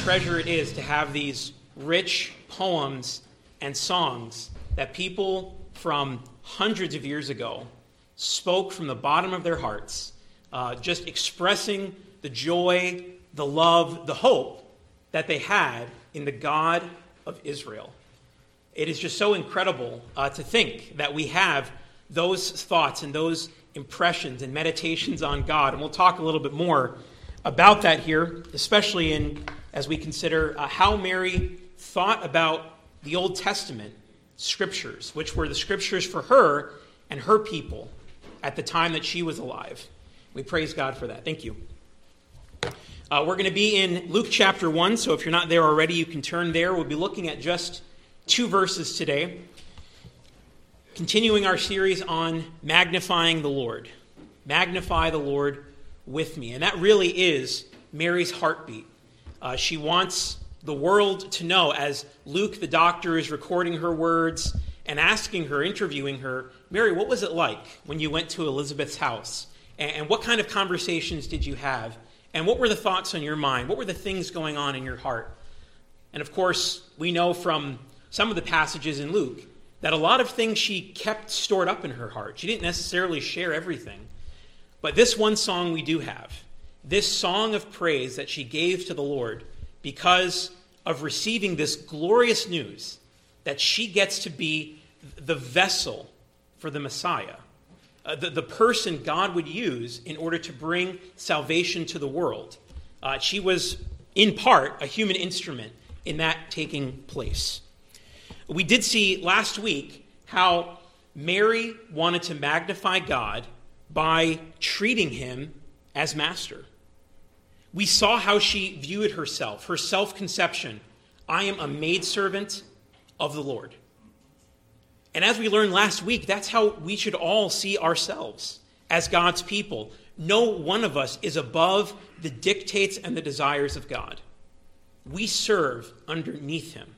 treasure it is to have these rich poems and songs that people from hundreds of years ago spoke from the bottom of their hearts, just expressing the joy, the love, the hope that they had in the God of Israel. It is just so incredible to think that we have those thoughts and those impressions and meditations on God. And we'll talk a little bit more about that here, especially as we consider how Mary thought about the Old Testament scriptures, which were the scriptures for her and her people at the time that she was alive. We praise God for that. Thank you. We're going to be in Luke chapter 1, so if you're not there already, you can turn there. We'll be looking at just 2 verses today, continuing our series on magnifying the Lord. Magnify the Lord with me. And that really is Mary's heartbeat. She wants the world to know, as Luke the doctor is recording her words and asking her, interviewing her, Mary, what was it like when you went to Elizabeth's house? And what kind of conversations did you have? And what were the thoughts on your mind? What were the things going on in your heart? And of course, we know from some of the passages in Luke that a lot of things she kept stored up in her heart. She didn't necessarily share everything. But this one song we do have, this song of praise that she gave to the Lord because of receiving this glorious news that she gets to be the vessel for the Messiah, the person God would use in order to bring salvation to the world. She was, in part, a human instrument in that taking place. We did see last week how Mary wanted to magnify God by treating him as master. We saw how she viewed herself, her self-conception. I am a maidservant of the Lord. And as we learned last week, that's how we should all see ourselves as God's people. No one of us is above the dictates and the desires of God. We serve underneath him.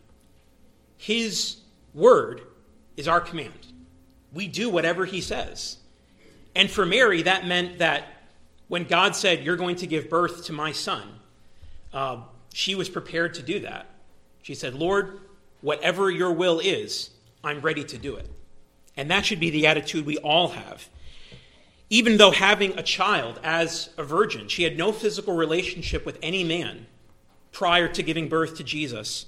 His word is our command. We do whatever he says. And for Mary, that meant that when God said, you're going to give birth to my son, she was prepared to do that. She said, Lord, whatever your will is, I'm ready to do it. And that should be the attitude we all have. Even though having a child as a virgin, she had no physical relationship with any man prior to giving birth to Jesus.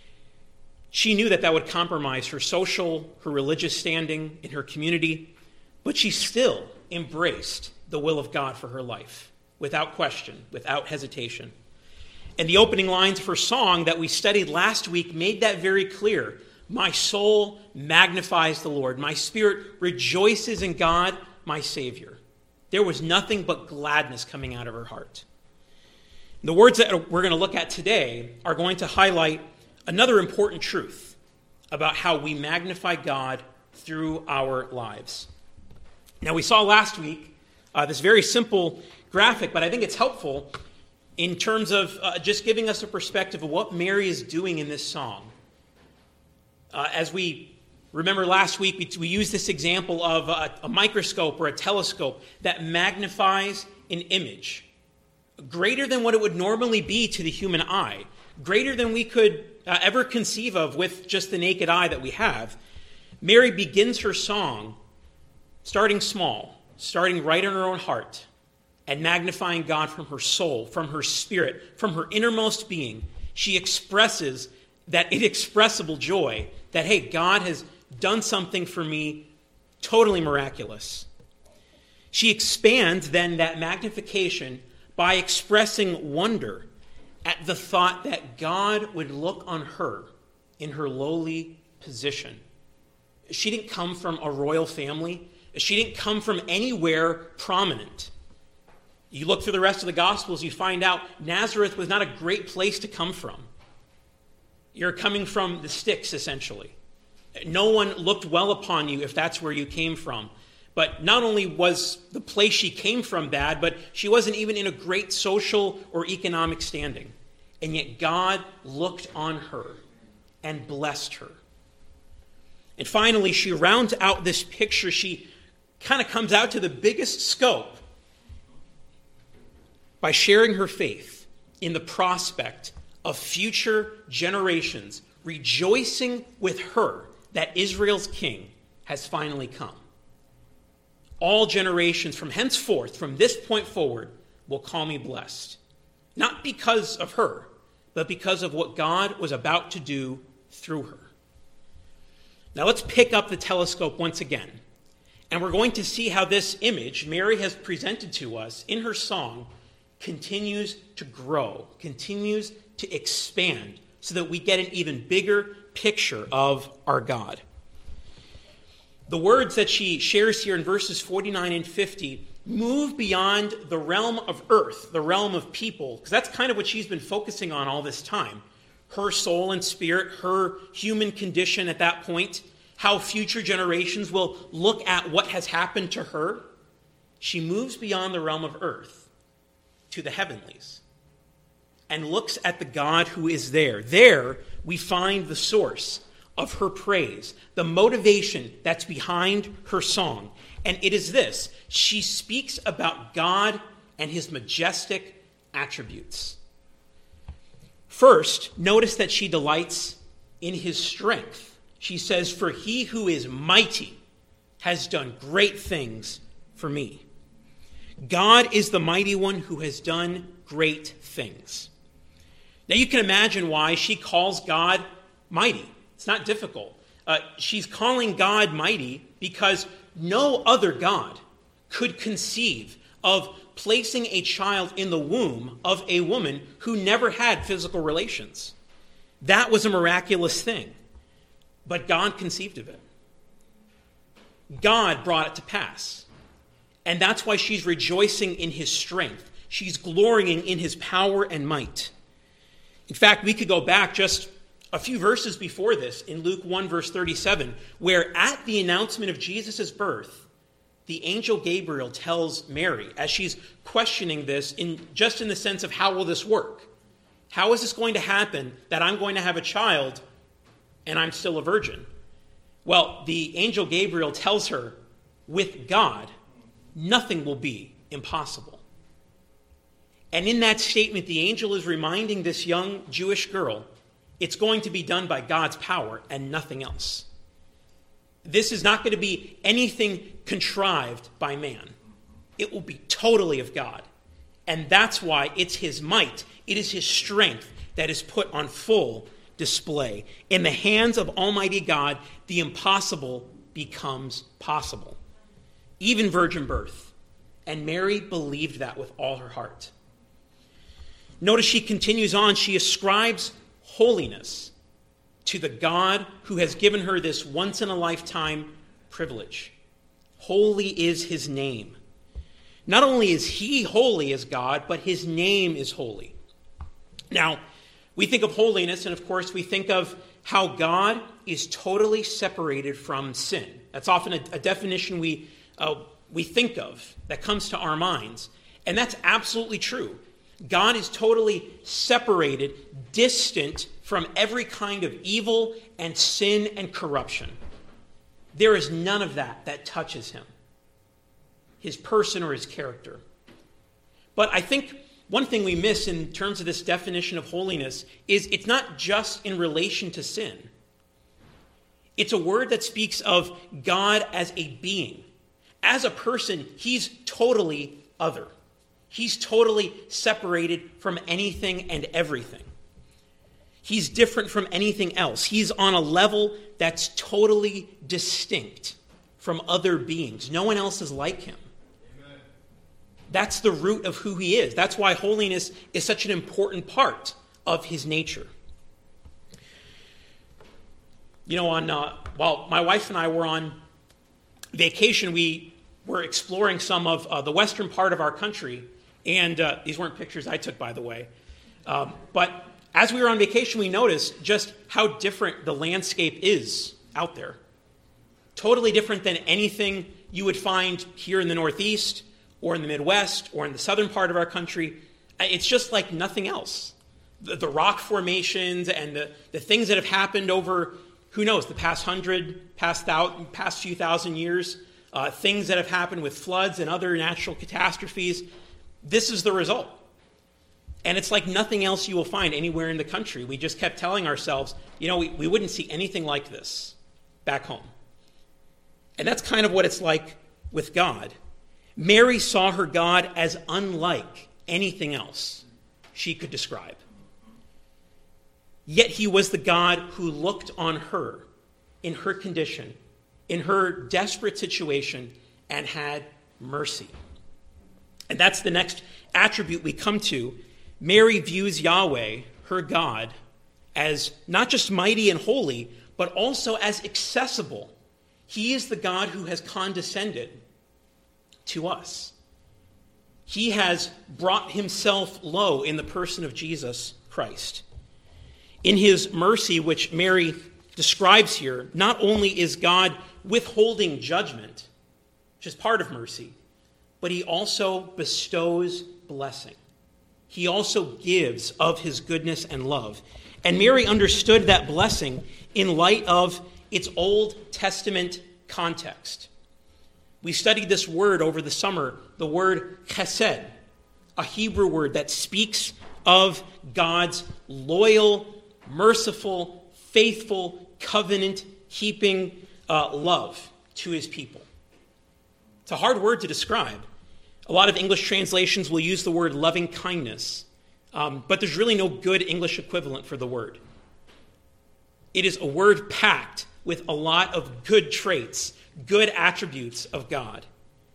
She knew that that would compromise her social, her religious standing in her community, but she still embraced the will of God for her life, without question, without hesitation. And the opening lines of her song that we studied last week made that very clear. My soul magnifies the Lord. My spirit rejoices in God, my Savior. There was nothing but gladness coming out of her heart. The words that we're going to look at today are going to highlight another important truth about how we magnify God through our lives. Now, we saw last week this very simple graphic, but I think it's helpful in terms of just giving us a perspective of what Mary is doing in this song. As we remember last week, we used this example of a microscope or a telescope that magnifies an image greater than what it would normally be to the human eye, greater than we could ever conceive of with just the naked eye that we have. Mary begins her song starting small, starting right in her own heart, and magnifying God from her soul, from her spirit, from her innermost being. She expresses that inexpressible joy that, hey, God has done something for me totally miraculous. She expands then that magnification by expressing wonder at the thought that God would look on her in her lowly position. She didn't come from a royal family. She didn't come from anywhere prominent. You look through the rest of the Gospels, you find out Nazareth was not a great place to come from. You're coming from the sticks, essentially. No one looked well upon you if that's where you came from. But not only was the place she came from bad, but she wasn't even in a great social or economic standing. And yet God looked on her and blessed her. And finally, she rounds out this picture. She kind of comes out to the biggest scope by sharing her faith in the prospect of future generations rejoicing with her that Israel's king has finally come. All generations from henceforth, from this point forward, will call me blessed. Not because of her, but because of what God was about to do through her. Now let's pick up the telescope once again. And we're going to see how this image Mary has presented to us in her song continues to grow, continues to expand, so that we get an even bigger picture of our God. The words that she shares here in verses 49 and 50 move beyond the realm of earth, the realm of people, because that's kind of what she's been focusing on all this time. Her soul and spirit, her human condition at that point, how future generations will look at what has happened to her. She moves beyond the realm of earth to the heavenlies and looks at the God who is there. There we find the source of her praise, the motivation that's behind her song. And it is this: she speaks about God and his majestic attributes. First, notice that she delights in his strength. She says, "For he who is mighty has done great things for me." God is the mighty one who has done great things. Now you can imagine why she calls God mighty. It's not difficult. She's calling God mighty because no other God could conceive of placing a child in the womb of a woman who never had physical relations. That was a miraculous thing. But God conceived of it. God brought it to pass. And that's why she's rejoicing in his strength. She's glorying in his power and might. In fact, we could go back just a few verses before this in Luke 1, verse 37, where at the announcement of Jesus' birth, the angel Gabriel tells Mary, as she's questioning this, in the sense of how will this work? How is this going to happen that I'm going to have a child and I'm still a virgin? Well, the angel Gabriel tells her, with God, nothing will be impossible. And in that statement, the angel is reminding this young Jewish girl, it's going to be done by God's power and nothing else. This is not going to be anything contrived by man. It will be totally of God. And that's why it's his might, it is his strength that is put on full display. In the hands of Almighty God, the impossible becomes possible. Even virgin birth. And Mary believed that with all her heart. Notice she continues on. She ascribes holiness to the God who has given her this once-in-a-lifetime privilege. Holy is his name. Not only is he holy as God, but his name is holy. Now, we think of holiness, and of course we think of how God is totally separated from sin. That's often a definition we think of that comes to our minds. And that's absolutely true. God is totally separated, distant from every kind of evil and sin and corruption. There is none of that touches him, his person or his character. But I think one thing we miss in terms of this definition of holiness is it's not just in relation to sin. It's a word that speaks of God as a being. As a person, he's totally other. He's totally separated from anything and everything. He's different from anything else. He's on a level that's totally distinct from other beings. No one else is like him. Amen. That's the root of who he is. That's why holiness is such an important part of his nature. You know, while my wife and I were on vacation, we were exploring some of the western part of our country. And these weren't pictures I took, by the way. But as we were on vacation, we noticed just how different the landscape is out there. Totally different than anything you would find here in the Northeast or in the Midwest or in the southern part of our country. It's just like nothing else. The rock formations and the things that have happened over, who knows, the past few thousand years, things that have happened with floods and other natural catastrophes. This is the result. And it's like nothing else you will find anywhere in the country. We just kept telling ourselves, we wouldn't see anything like this back home. And that's kind of what it's like with God. Mary saw her God as unlike anything else she could describe. Yet he was the God who looked on her in her condition, in her desperate situation, and had mercy. And that's the next attribute we come to. Mary views Yahweh, her God, as not just mighty and holy, but also as accessible. He is the God who has condescended to us. He has brought himself low in the person of Jesus Christ. In his mercy, which Mary describes here, not only is God withholding judgment, which is part of mercy, but he also bestows blessing. He also gives of his goodness and love. And Mary understood that blessing in light of its Old Testament context. We studied this word over the summer, the word chesed, a Hebrew word that speaks of God's loyal, merciful, faithful, covenant-keeping love to his people. It's a hard word to describe. A lot of English translations will use the word loving kindness, but there's really no good English equivalent for the word. It is a word packed with a lot of good traits, good attributes of God.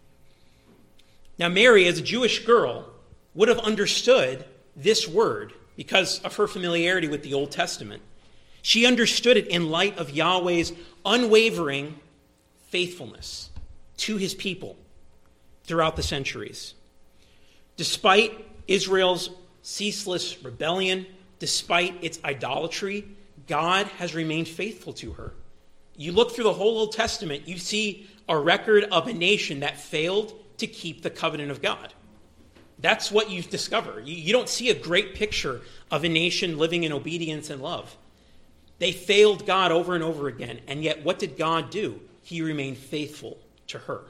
Now, Mary, as a Jewish girl, would have understood this word because of her familiarity with the Old Testament. She understood it in light of Yahweh's unwavering faithfulness to his people throughout the centuries. Despite Israel's ceaseless rebellion, despite its idolatry, God has remained faithful to her. You look through the whole Old Testament, you see a record of a nation that failed to keep the covenant of God. That's what you discover. You don't see a great picture of a nation living in obedience and love. They failed God over and over again, and yet what did God do? He remained faithful to her.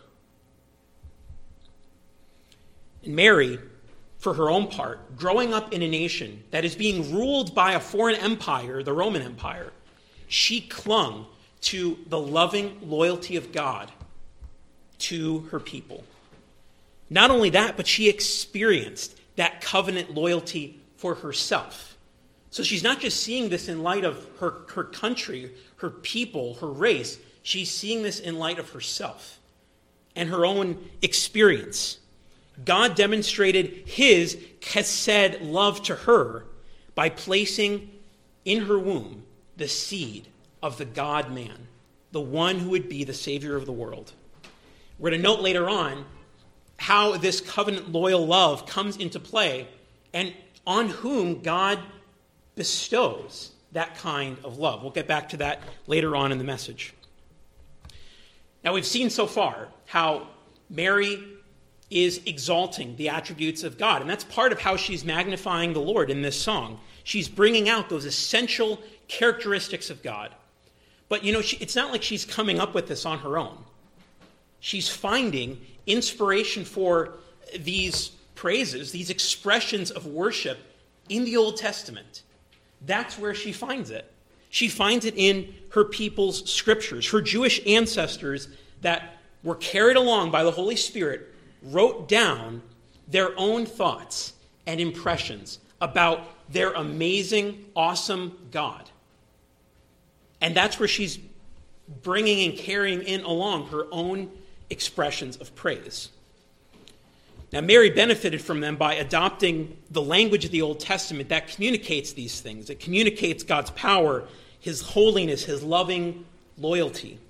And Mary, for her own part, growing up in a nation that is being ruled by a foreign empire, the Roman Empire, she clung to the loving loyalty of God to her people. Not only that, but she experienced that covenant loyalty for herself. So she's not just seeing this in light of her country, her people, her race. She's seeing this in light of herself and her own experience. God demonstrated his chesed love to her by placing in her womb the seed of the God-man, the one who would be the Savior of the world. We're going to note later on how this covenant loyal love comes into play and on whom God bestows that kind of love. We'll get back to that later on in the message. Now, we've seen so far how Mary is exalting the attributes of God, and that's part of how she's magnifying the Lord in this song. She's bringing out those essential characteristics of God. But, it's not like she's coming up with this on her own. She's finding inspiration for these praises, these expressions of worship in the Old Testament. That's where she finds it. She finds it in her people's scriptures. Her Jewish ancestors that were carried along by the Holy Spirit wrote down their own thoughts and impressions about their amazing, awesome God. And that's where she's bringing and carrying in along her own expressions of praise. Now, Mary benefited from them by adopting the language of the Old Testament that communicates these things. It communicates God's power, his holiness, his loving loyalty.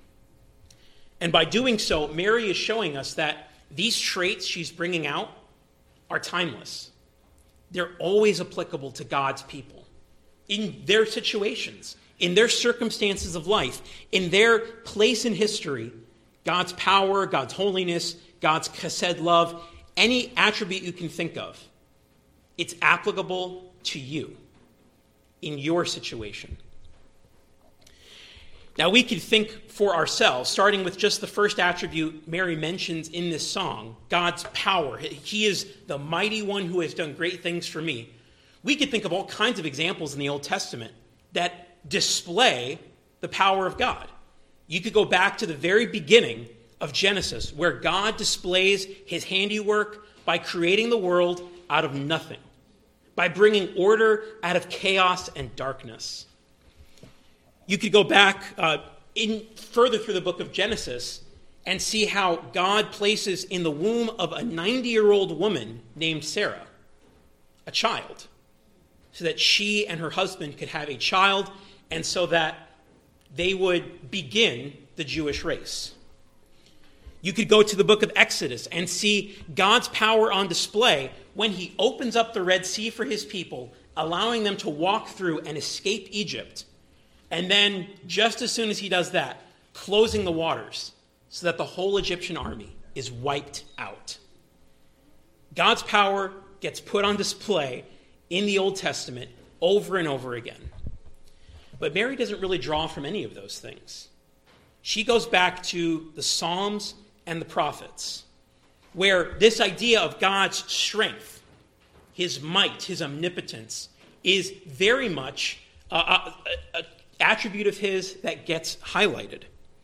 And by doing so, Mary is showing us that these traits she's bringing out are timeless. They're always applicable to God's people in their situations, in their circumstances of life, in their place in history. God's power, God's holiness, God's chesed love, any attribute you can think of, it's applicable to you in your situation. Now, we could think for ourselves, starting with just the first attribute Mary mentions in this song, God's power. He is the mighty one who has done great things for me. We could think of all kinds of examples in the Old Testament that display the power of God. You could go back to the very beginning of Genesis, where God displays his handiwork by creating the world out of nothing, by bringing order out of chaos and darkness. You could go back further through the book of Genesis and see how God places in the womb of a 90-year-old woman named Sarah a child, so that she and her husband could have a child, and so that they would begin the Jewish race. You could go to the book of Exodus and see God's power on display when he opens up the Red Sea for his people, allowing them to walk through and escape Egypt. And then, just as soon as he does that, closing the waters so that the whole Egyptian army is wiped out. God's power gets put on display in the Old Testament over and over again. But Mary doesn't really draw from any of those things. She goes back to the Psalms and the prophets, where this idea of God's strength, his might, his omnipotence, is very much an attribute of his that gets highlighted.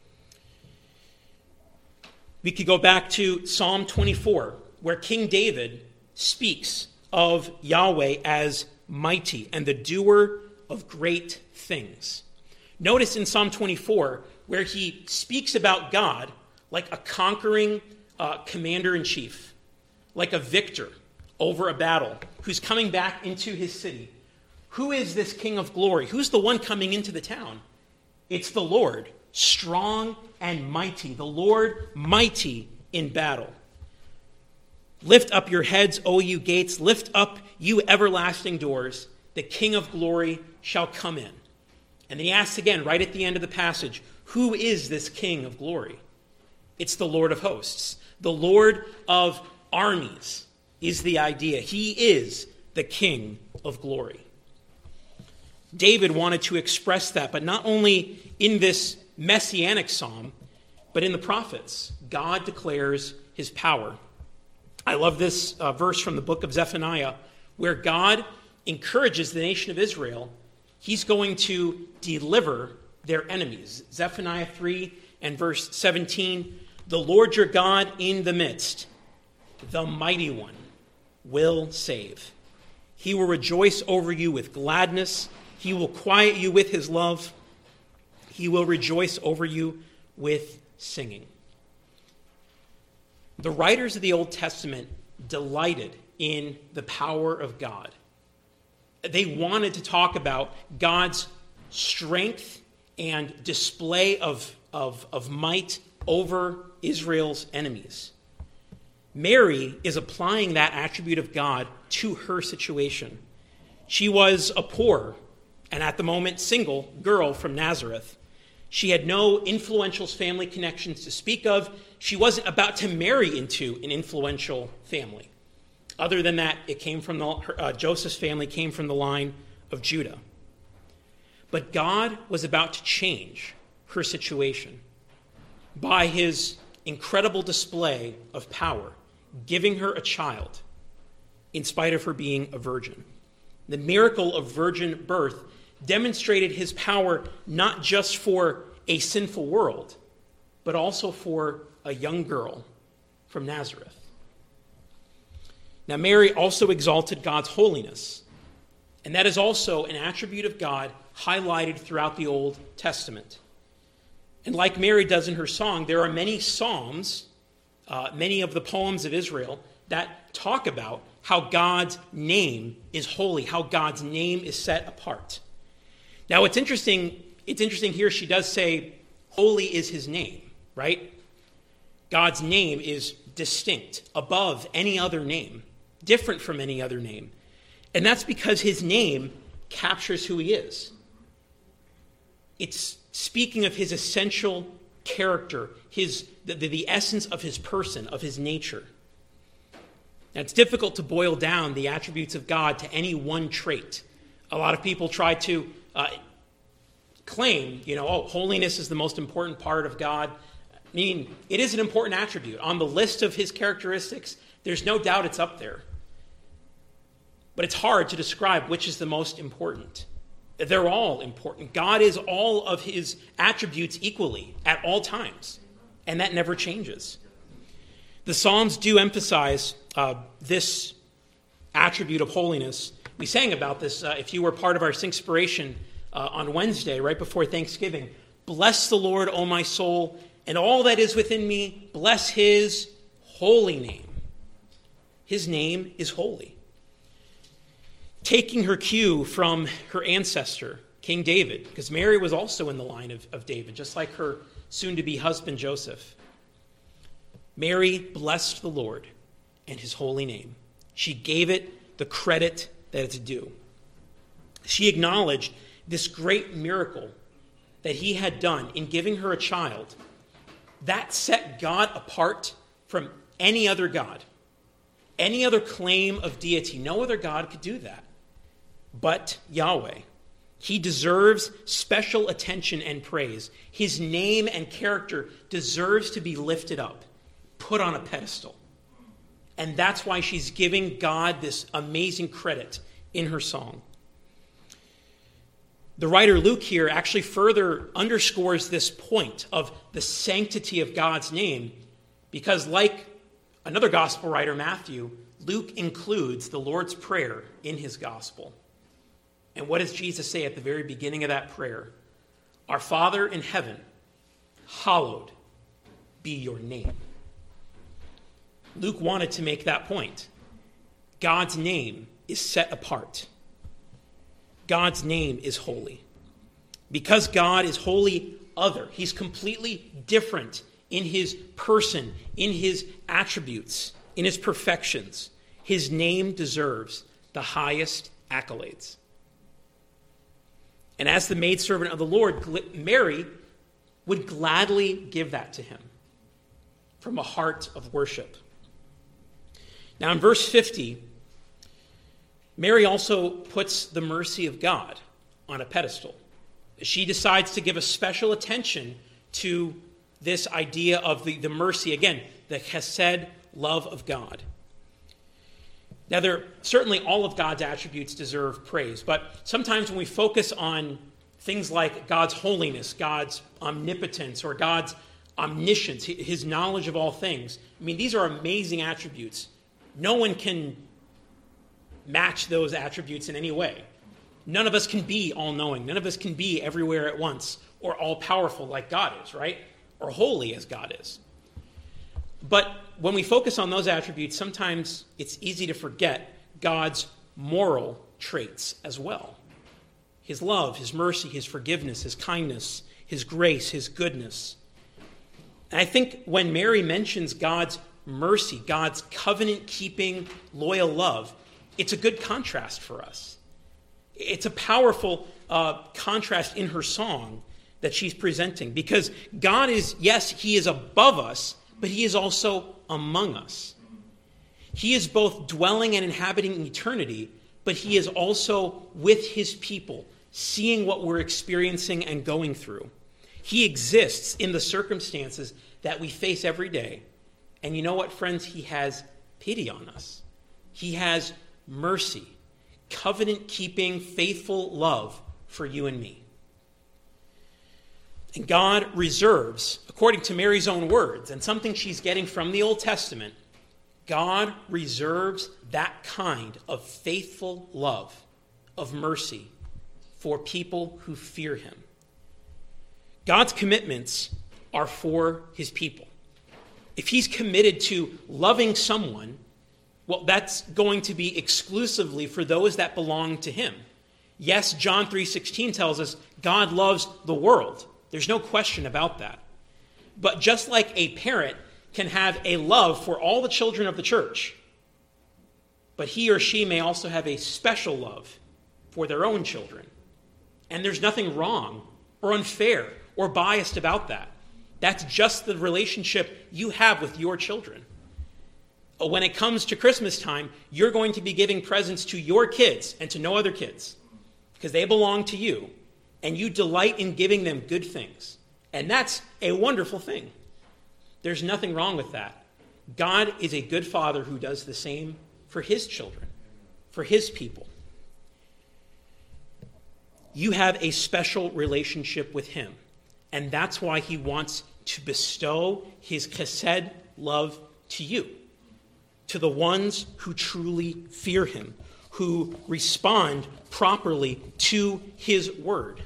We could go back to Psalm 24, where King David speaks of Yahweh as mighty and the doer of great things. Notice in Psalm 24, where he speaks about God like a conquering commander-in-chief, like a victor over a battle, who's coming back into his city. Who is this King of glory? Who's the one coming into the town? It's the Lord, strong and mighty, the Lord mighty in battle. Lift up your heads, O you gates, lift up, you everlasting doors, the King of glory shall come in. And then he asks again, right at the end of the passage, who is this King of glory? It's the Lord of hosts. The Lord of armies is the idea. He is the King of glory. David wanted to express that, but not only in this messianic psalm, but in the prophets. God declares his power. I love this verse from the book of Zephaniah, where God encourages the nation of Israel. He's going to deliver their enemies. Zephaniah 3 and verse 17, the Lord your God in the midst, the mighty one, will save. He will rejoice over you with gladness. He will quiet you with his love. He will rejoice over you with singing. The writers of the Old Testament delighted in the power of God. They wanted to talk about God's strength and display of might over Israel's enemies. Mary is applying that attribute of God to her situation. She was a poor, and at the moment single, girl from Nazareth. She had no influential family connections to speak of. She wasn't about to marry into an influential family. Other than that, it came from Joseph's family came from the line of Judah. But God was about to change her situation by his incredible display of power, giving her a child in spite of her being a virgin. The miracle of virgin birth demonstrated his power not just for a sinful world, but also for a young girl from Nazareth. Now, Mary also exalted God's holiness, and that is also an attribute of God highlighted throughout the Old Testament. And like Mary does in her song, there are many psalms, many of the poems of Israel, that talk about how God's name is holy, how God's name is set apart. Now, it's interesting here she does say, holy is his name, right? God's name is distinct, above any other name, different from any other name. And that's because his name captures who he is. It's speaking of his essential character, the essence of his person, of his nature. Now, it's difficult to boil down the attributes of God to any one trait. A lot of people try to claim, holiness is the most important part of God. I mean, it is an important attribute. On the list of his characteristics, there's no doubt it's up there. But it's hard to describe which is the most important. They're all important. God is all of his attributes equally at all times, and that never changes. The Psalms do emphasize this attribute of holiness. We sang about this if you were part of our Singspiration on Wednesday, right before Thanksgiving. Bless the Lord, O my soul, and all that is within me, bless his holy name. His name is holy. Taking her cue from her ancestor, King David, because Mary was also in the line of David, just like her soon-to-be husband Joseph. Mary blessed the Lord and his holy name. She gave it the credit that it's due. She acknowledged this great miracle that he had done in giving her a child. That set God apart from any other God, any other claim of deity. No other God could do that but Yahweh. He deserves special attention and praise. His name and character deserves to be lifted up, put on a pedestal. And that's why she's giving God this amazing credit in her song. The writer Luke here actually further underscores this point of the sanctity of God's name, because like another gospel writer, Matthew, Luke includes the Lord's Prayer in his gospel. And what does Jesus say at the very beginning of that prayer? Our Father in heaven, hallowed be your name. Luke wanted to make that point. God's name is set apart. God's name is holy. Because God is wholly other, he's completely different in his person, in his attributes, in his perfections. His name deserves the highest accolades. And as the maidservant of the Lord, Mary would gladly give that to him from a heart of worship. Now in verse 50, Mary also puts the mercy of God on a pedestal. She decides to give a special attention to this idea of the mercy, again, the chesed, love of God. Now, certainly all of God's attributes deserve praise, but sometimes when we focus on things like God's holiness, God's omnipotence, or God's omniscience, his knowledge of all things, I mean, these are amazing attributes. No one can match those attributes in any way. None of us can be all-knowing. None of us can be everywhere at once, or all-powerful like God is, right? Or holy as God is. But when we focus on those attributes, sometimes it's easy to forget God's moral traits as well. His love, his mercy, his forgiveness, his kindness, his grace, his goodness. And I think when Mary mentions God's mercy, God's covenant-keeping, loyal love, it's a good contrast for us. It's a powerful contrast in her song that she's presenting, because God is, yes, he is above us, but he is also among us. He is both dwelling and inhabiting eternity, but he is also with his people, seeing what we're experiencing and going through. He exists in the circumstances that we face every day. And you know what, friends? He has pity on us. He has mercy, covenant-keeping, faithful love for you and me. And God reserves, according to Mary's own words, and something she's getting from the Old Testament, God reserves that kind of faithful love, of mercy, for people who fear him. God's commitments are for his people. If he's committed to loving someone, well, that's going to be exclusively for those that belong to him. Yes, John 3:16 tells us God loves the world. There's no question about that. But just like a parent can have a love for all the children of the church, but he or she may also have a special love for their own children. And there's nothing wrong or unfair or biased about that. That's just the relationship you have with your children. When it comes to Christmas time, you're going to be giving presents to your kids and to no other kids, because they belong to you. and you delight in giving them good things. And that's a wonderful thing. There's nothing wrong with that. God is a good father who does the same for his children, for his people. You have a special relationship with him, and that's why he wants to bestow his chesed love to you, to the ones who truly fear him, who respond properly to his word.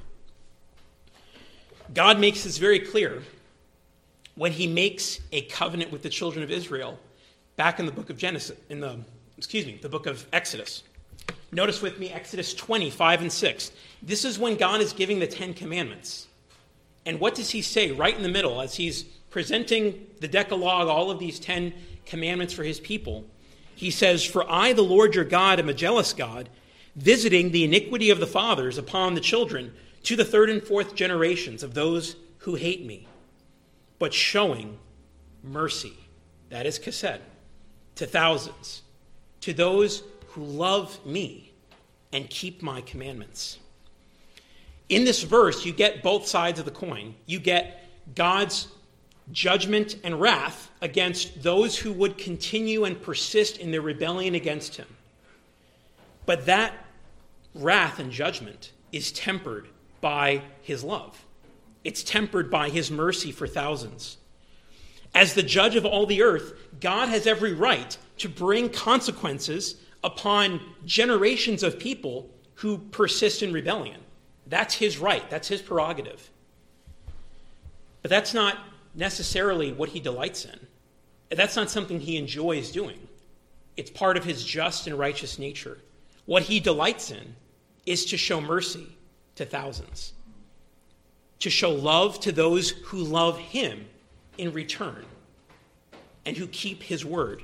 God makes this very clear when he makes a covenant with the children of Israel back in the book of the book of Exodus. Notice with me Exodus 20, 5 and 6. This is when God is giving the 10 Commandments. And what does he say right in the middle as he's presenting the Decalogue, all of these 10 commandments for his people? He says, "For I, the Lord your God, am a jealous God, visiting the iniquity of the fathers upon the children to the third and fourth generations of those who hate me, but showing mercy," that is chesed, "to thousands, to those who love me and keep my commandments." In this verse, you get both sides of the coin. You get God's judgment and wrath against those who would continue and persist in their rebellion against him. But that wrath and judgment is tempered by his love. It's tempered by his mercy for thousands. As the judge of all the earth, God has every right to bring consequences upon generations of people who persist in rebellion. That's his right. That's his prerogative. But that's not necessarily what he delights in. That's not something he enjoys doing. It's part of his just and righteous nature. What he delights in is to show mercy to thousands, to show love to those who love him in return and who keep his word.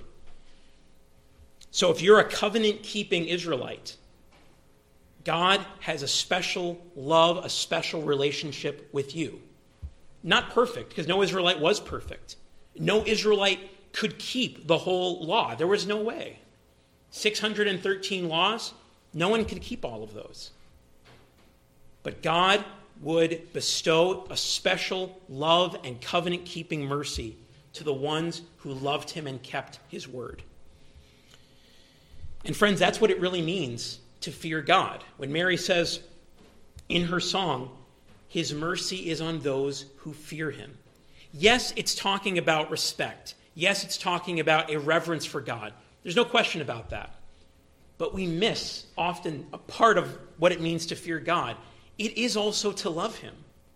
So if you're a covenant-keeping Israelite, God has a special love, a special relationship with you. Not perfect, because no Israelite was perfect. No Israelite could keep the whole law. There was no way. 613 laws, no one could keep all of those. But God would bestow a special love and covenant-keeping mercy to the ones who loved him and kept his word. And friends, that's what it really means to fear God. When Mary says in her song, his mercy is on those who fear him. Yes, it's talking about respect. Yes, it's talking about a reverence for God. There's no question about that. But we miss often a part of what it means to fear God. It is also to love him.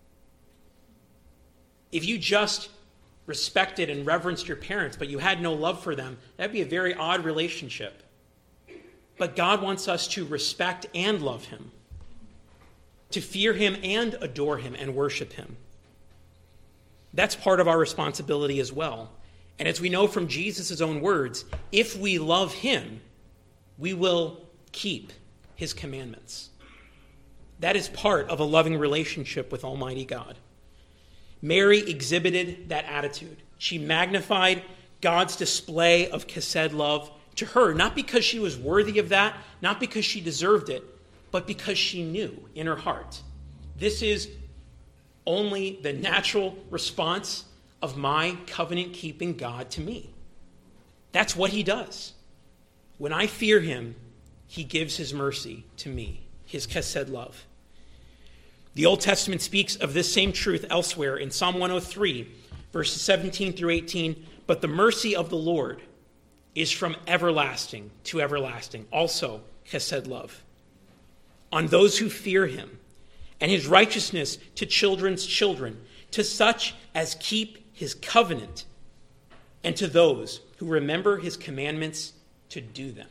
If you just respected and reverenced your parents, but you had no love for them, that'd be a very odd relationship. But God wants us to respect and love him, to fear him and adore him and worship him. That's part of our responsibility as well. And as we know from Jesus' own words, if we love him, we will keep his commandments. That is part of a loving relationship with Almighty God. Mary exhibited that attitude. She magnified God's display of chesed love to her, not because she was worthy of that, not because she deserved it, but because she knew in her heart, this is only the natural response of my covenant-keeping God to me. That's what he does. When I fear him, he gives his mercy to me, his chesed love. The Old Testament speaks of this same truth elsewhere in Psalm 103, verses 17 through 18. But the mercy of the Lord is from everlasting to everlasting, also chesed love, on those who fear him, and his righteousness to children's children, to such as keep his covenant, and to those who remember his commandments to do them.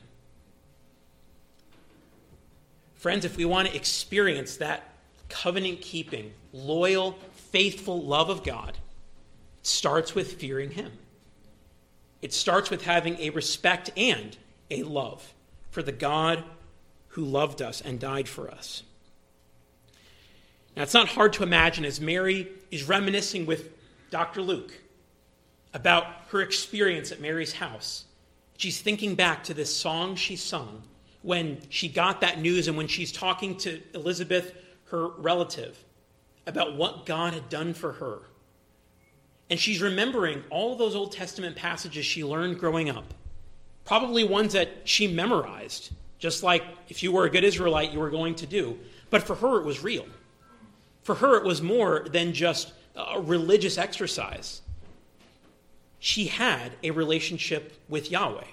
Friends, if we want to experience that covenant-keeping, loyal, faithful love of God, it starts with fearing him. It starts with having a respect and a love for the God who loved us and died for us. Now, it's not hard to imagine as Mary is reminiscing with Dr. Luke about her experience at Mary's house. She's thinking back to this song she sung when she got that news and when she's talking to Elizabeth, her relative about what God had done for her. And she's remembering all of those Old Testament passages she learned growing up, probably ones that she memorized, just like if you were a good Israelite, you were going to do. But for her, it was real. For her, it was more than just a religious exercise. She had a relationship with Yahweh.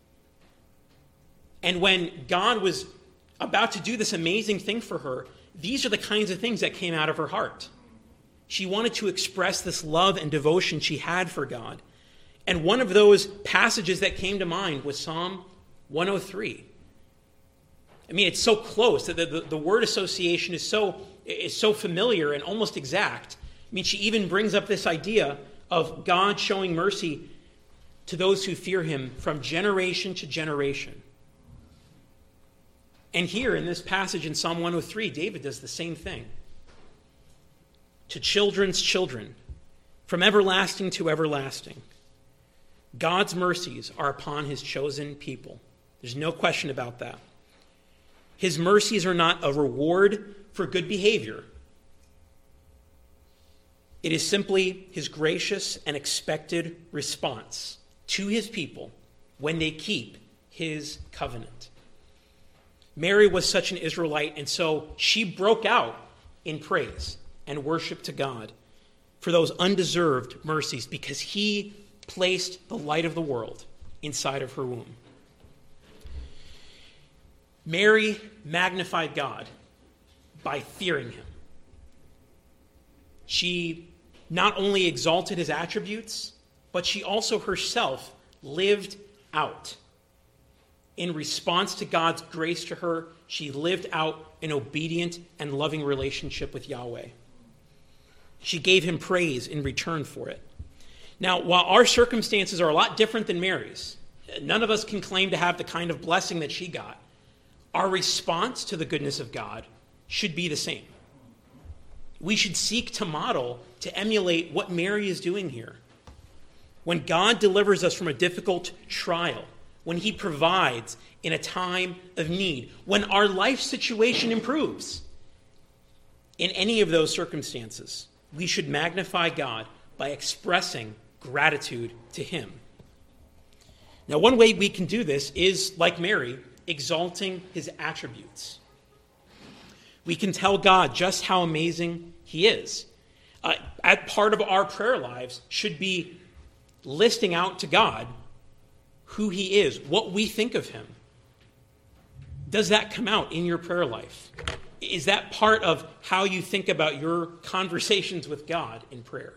And when God was about to do this amazing thing for her, these are the kinds of things that came out of her heart. She wanted to express this love and devotion she had for God. And one of those passages that came to mind was Psalm 103. I mean, it's so close. The word association is so familiar and almost exact. I mean, she even brings up this idea of God showing mercy to those who fear him from generation to generation. And here in this passage in Psalm 103, David does the same thing. To children's children, from everlasting to everlasting. God's mercies are upon his chosen people. There's no question about that. His mercies are not a reward for good behavior. It is simply his gracious and expected response to his people when they keep his covenant. Mary was such an Israelite, and so she broke out in praise and worship to God for those undeserved mercies because he placed the light of the world inside of her womb. Mary magnified God by fearing him. She not only exalted his attributes, but she also herself lived out. In response to God's grace to her, she lived out an obedient and loving relationship with Yahweh. She gave him praise in return for it. Now, while our circumstances are a lot different than Mary's, none of us can claim to have the kind of blessing that she got. Our response to the goodness of God should be the same. We should seek to model, to emulate what Mary is doing here. When God delivers us from a difficult trial, when he provides in a time of need, when our life situation improves, in any of those circumstances, we should magnify God by expressing gratitude to him. Now, one way we can do this is, like Mary, exalting his attributes. We can tell God just how amazing he is. Part of our prayer lives should be listing out to God who he is, what we think of him. Does that come out in your prayer life? Is that part of how you think about your conversations with God in prayer?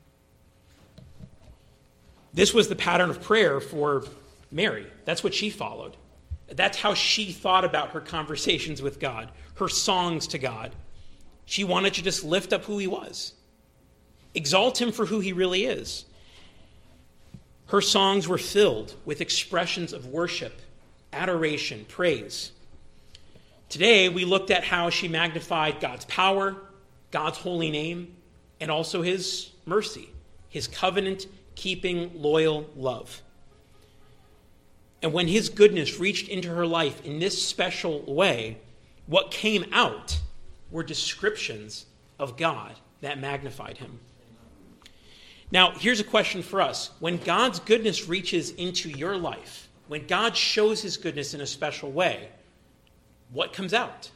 This was the pattern of prayer for Mary. That's what she followed. That's how she thought about her conversations with God, her songs to God. She wanted to just lift up who he was, exalt him for who he really is. Her songs were filled with expressions of worship, adoration, praise. Today, we looked at how she magnified God's power, God's holy name, and also his mercy, his covenant-keeping, loyal love. And when his goodness reached into her life in this special way, what came out were descriptions of God that magnified him. Now, here's a question for us. When God's goodness reaches into your life, when God shows his goodness in a special way, what comes out?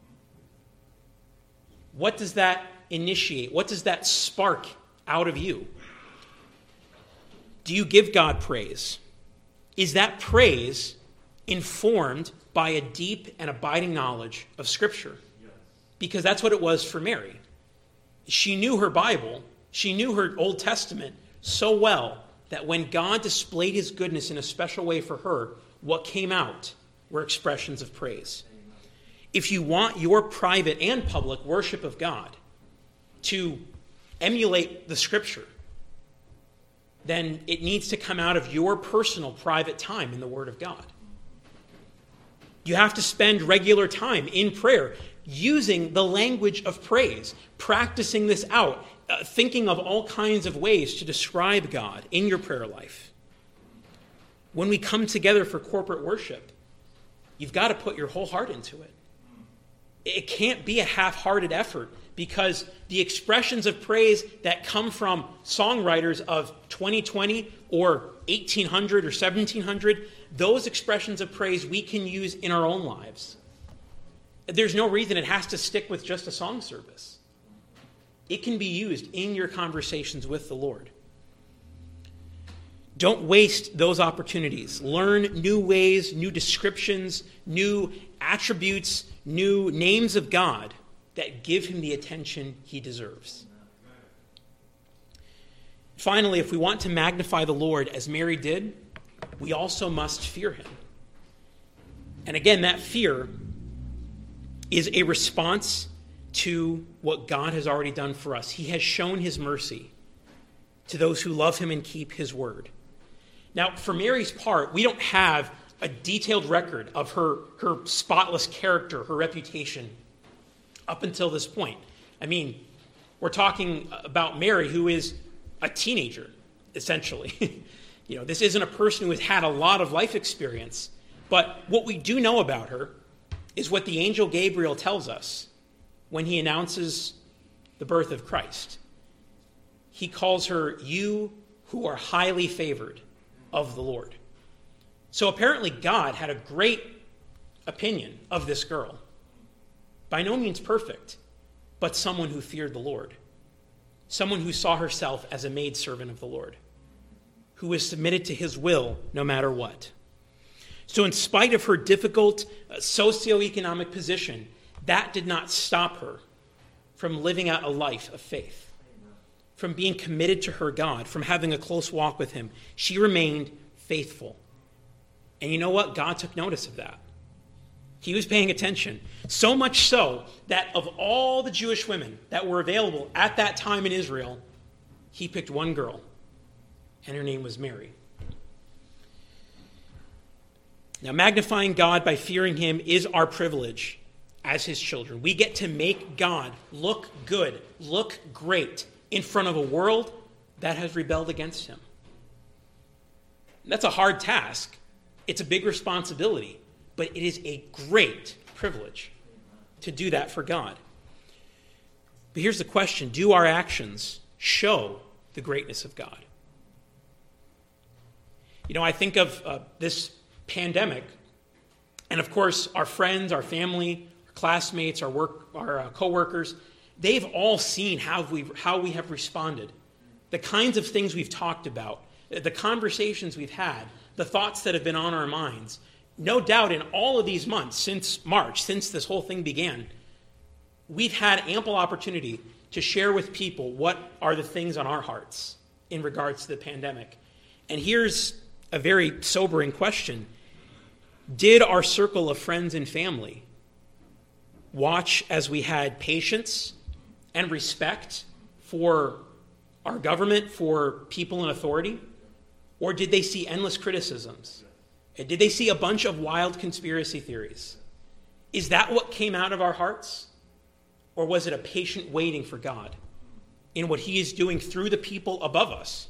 What does that initiate? What does that spark out of you? Do you give God praise? Is that praise informed by a deep and abiding knowledge of Scripture? Yes. Because that's what it was for Mary. She knew her Bible, she knew her Old Testament so well that when God displayed his goodness in a special way for her, what came out were expressions of praise. If you want your private and public worship of God to emulate the Scripture, then it needs to come out of your personal private time in the Word of God. You have to spend regular time in prayer, using the language of praise, practicing this out, thinking of all kinds of ways to describe God in your prayer life. When we come together for corporate worship, you've got to put your whole heart into it. It can't be a half-hearted effort, because the expressions of praise that come from songwriters of 2020 or 1800 or 1700, those expressions of praise we can use in our own lives. There's no reason it has to stick with just a song service. It can be used in your conversations with the Lord. Don't waste those opportunities. Learn new ways, new descriptions, new attributes, new names of God that give him the attention he deserves. Finally, if we want to magnify the Lord as Mary did, we also must fear him. And again, that fear is a response to what God has already done for us. He has shown his mercy to those who love him and keep his word. Now, for Mary's part, we don't have a detailed record of her spotless character, her reputation, up until this point. I mean, we're talking about Mary, who is a teenager, essentially. This isn't a person who has had a lot of life experience. But what we do know about her is what the angel Gabriel tells us when he announces the birth of Christ. He calls her, "You who are highly favored of the Lord." So apparently God had a great opinion of this girl. By no means perfect, but someone who feared the Lord. Someone who saw herself as a maidservant of the Lord, who was submitted to his will no matter what. So in spite of her difficult socioeconomic position, that did not stop her from living out a life of faith, from being committed to her God, from having a close walk with him. She remained faithful. And you know what? God took notice of that. He was paying attention. So much so that of all the Jewish women that were available at that time in Israel, he picked one girl, and her name was Mary. Now, magnifying God by fearing him is our privilege as his children. We get to make God look good, look great in front of a world that has rebelled against him. That's a hard task. It's a big responsibility, but it is a great privilege to do that for God. But here's the question: do our actions show the greatness of God? I think of this pandemic, and of course, our friends, our family, our classmates, our coworkers, they've all seen how we have responded, the kinds of things we've talked about, the conversations we've had, the thoughts that have been on our minds. No doubt in all of these months, since March, since this whole thing began, we've had ample opportunity to share with people what are the things on our hearts in regards to the pandemic. And here's a very sobering question. Did our circle of friends and family watch as we had patience and respect for our government, for people in authority? Or did they see endless criticisms? Did they see a bunch of wild conspiracy theories? Is that what came out of our hearts? Or was it a patient waiting for God in what he is doing through the people above us?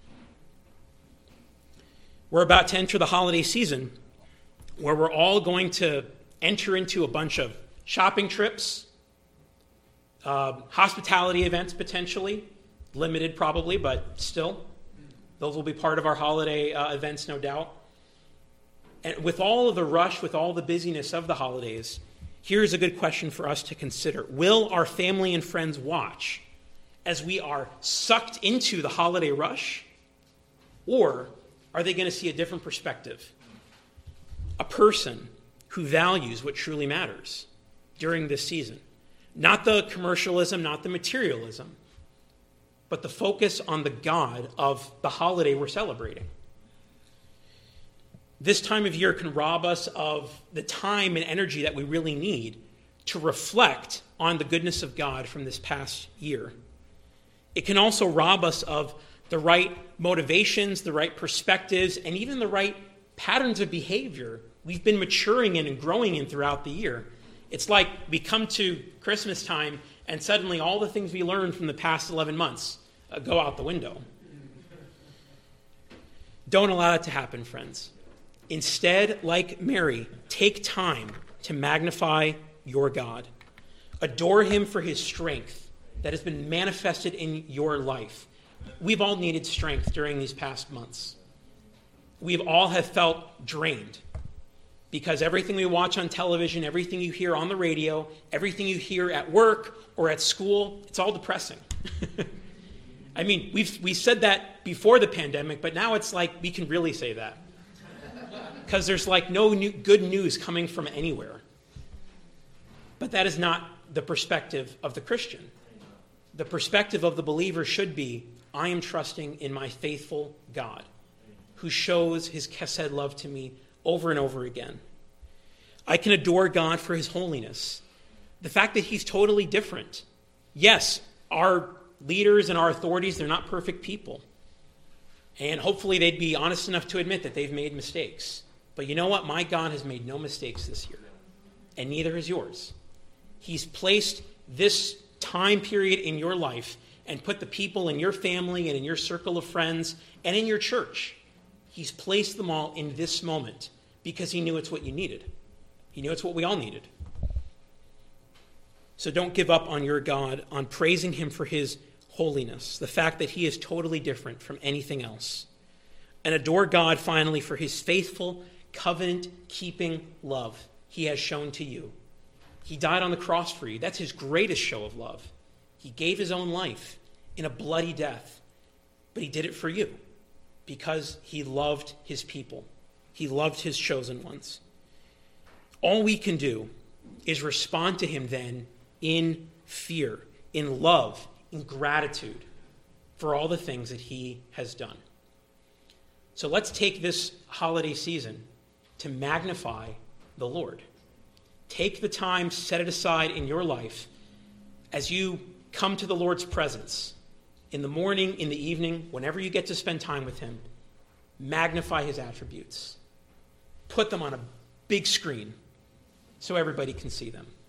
We're about to enter the holiday season where we're all going to enter into a bunch of shopping trips, hospitality events potentially, limited probably, but still. Those will be part of our holiday events, no doubt. And with all of the rush, with all the busyness of the holidays, here's a good question for us to consider. Will our family and friends watch as we are sucked into the holiday rush? Or are they going to see a different perspective? A person who values what truly matters during this season. Not the commercialism, not the materialism, but the focus on the God of the holiday we're celebrating. This time of year can rob us of the time and energy that we really need to reflect on the goodness of God from this past year. It can also rob us of the right motivations, the right perspectives, and even the right patterns of behavior we've been maturing in and growing in throughout the year. It's like we come to Christmas time and suddenly all the things we learned from the past 11 months go out the window. Don't allow it to happen, friends. Instead, like Mary, take time to magnify your God. Adore him for his strength that has been manifested in your life. We've all needed strength during these past months. We all have felt drained because everything we watch on television, everything you hear on the radio, everything you hear at work or at school, it's all depressing. I mean, we said that before the pandemic, but now it's like we can really say that because there's like no good news coming from anywhere. But that is not the perspective of the Christian. The perspective of the believer should be, I am trusting in my faithful God who shows his chesed love to me over and over again. I can adore God for his holiness. The fact that he's totally different. Yes, our leaders and our authorities, they're not perfect people. And hopefully they'd be honest enough to admit that they've made mistakes. But you know what? My God has made no mistakes this year. And neither has yours. He's placed this time period in your life and put the people in your family and in your circle of friends and in your church. He's placed them all in this moment because he knew it's what you needed. He knew it's what we all needed. So don't give up on your God, on praising him for his holiness, the fact that he is totally different from anything else. And adore God, finally, for his faithful, covenant-keeping love he has shown to you. He died on the cross for you. That's his greatest show of love. He gave his own life in a bloody death, but he did it for you because he loved his people. He loved his chosen ones. All we can do is respond to him then in fear, in love, in gratitude for all the things that he has done. So let's take this holiday season to magnify the Lord. Take the time, set it aside in your life as you come to the Lord's presence in the morning, in the evening, whenever you get to spend time with him. Magnify his attributes. Put them on a big screen so everybody can see them.